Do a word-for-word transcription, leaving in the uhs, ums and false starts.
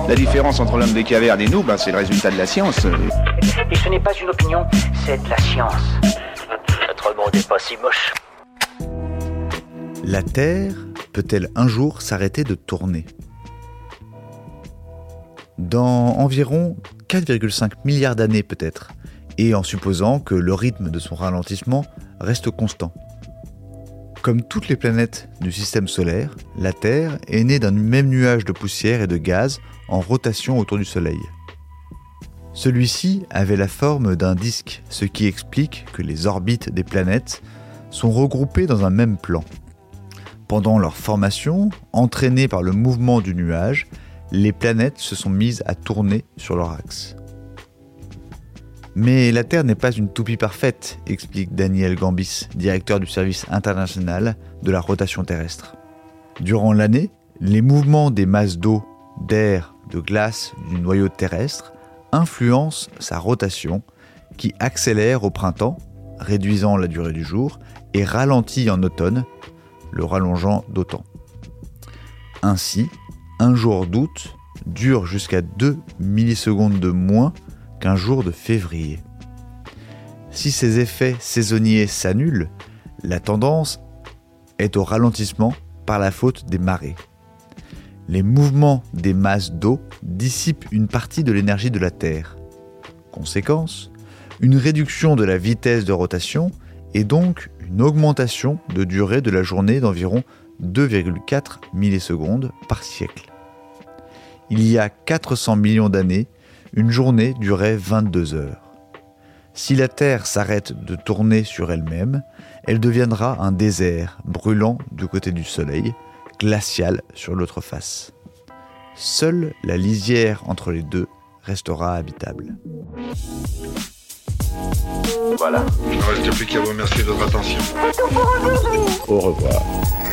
La différence entre l'homme des cavernes et nous, ben, c'est le résultat de la science. Et ce n'est pas une opinion, c'est de la science. Notre monde n'est pas si moche. La Terre peut-elle un jour s'arrêter de tourner ? Dans environ quatre virgule cinq milliards d'années peut-être, et en supposant que le rythme de son ralentissement reste constant. Comme toutes les planètes du système solaire, la Terre est née d'un même nuage de poussière et de gaz en rotation autour du Soleil. Celui-ci avait la forme d'un disque, ce qui explique que les orbites des planètes sont regroupées dans un même plan. Pendant leur formation, entraînées par le mouvement du nuage, les planètes se sont mises à tourner sur leur axe. Mais la Terre n'est pas une toupie parfaite, explique Daniel Gambis, directeur du service international de la rotation terrestre. Durant l'année, les mouvements des masses d'eau, d'air, de glace du noyau terrestre influencent sa rotation, qui accélère au printemps, réduisant la durée du jour, et ralentit en automne, le rallongeant d'autant. Ainsi, un jour d'août dure jusqu'à deux millisecondes de moins qu'un jour de février. Si ces effets saisonniers s'annulent, la tendance est au ralentissement par la faute des marées. Les mouvements des masses d'eau dissipent une partie de l'énergie de la Terre. Conséquence, une réduction de la vitesse de rotation et donc une augmentation de durée de la journée d'environ deux virgule quatre millisecondes par siècle. Il y a quatre cents millions d'années, une journée durait vingt-deux heures. Si la Terre s'arrête de tourner sur elle-même, elle deviendra un désert brûlant du côté du Soleil, glacial sur l'autre face. Seule la lisière entre les deux restera habitable. Voilà. Il ne reste plus qu'à vous remercier de votre attention. Au revoir.